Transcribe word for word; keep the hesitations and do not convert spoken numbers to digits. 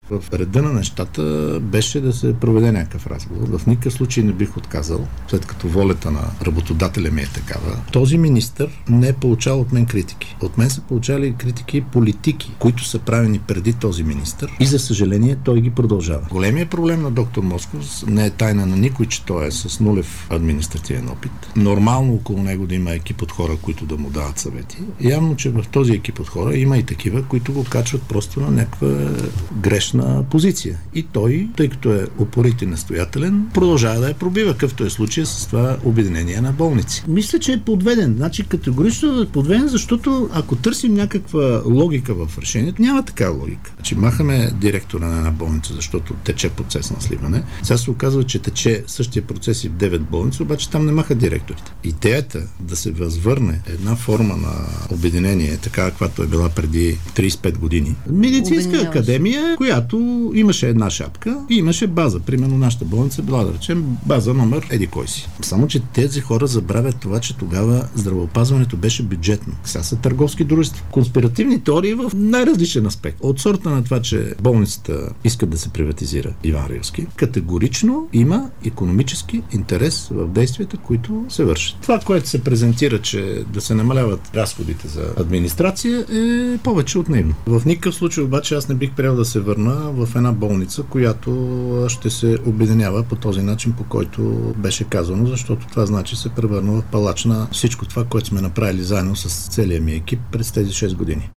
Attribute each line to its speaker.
Speaker 1: В реда на нещата беше да се проведе някакъв разговор. В никакъв случай не бих отказал, след като волята на работодателя ми е такава. Този министър не е получавал от мен критики. От мен са получали критики политики, които са правени преди този министър и за съжаление той ги продължава. Големият проблем на доктор Москов не е тайна на никой, че той е с нулев административен опит. Нормално около него да има екип от хора, които да му дават съвети. Явно, че в този екип от хора има и такива, които го качват просто на някаква грешна позиция. И той, тъй като е упорит и настоятелен, продължава да я пробива, какъвто е случая с това обединение на болници. Мисля, че е подведен. Значи категорично е подведен, защото ако търсим някаква логика в решението, няма такава логика. Значи махаме директора на една болница, защото тече процес на сливане. Сега се оказва, че тече същия процес и в девет болници, обаче там не маха директорите. Идеята да се възвърне една форма на обединение, така каквато е била преди трийсет и пет години. Медицинска академия, която имаше една шапка и имаше база. Примерно нашата болница била, да речем, база номер еди кой си. Само, че тези хора забравят това, че тогава здравеопазването беше бюджетно. Сега са търговски дружества. Конспиративни теории в най-различен аспект. От сорта на това, че болницата иска да се приватизира, Иван Рилски, категорично има икономически интерес в действията, които се вършат. Това, което се презентира, че да се намаляват разходите за администрация, е повече от наивно. В никакъв случай обаче аз не бих приел да се върна в една болница, която ще се обединява по този начин, по който беше казано, защото това значи се превърна в палач на всичко това, което сме направили заедно с целия ми екип през тези шест години.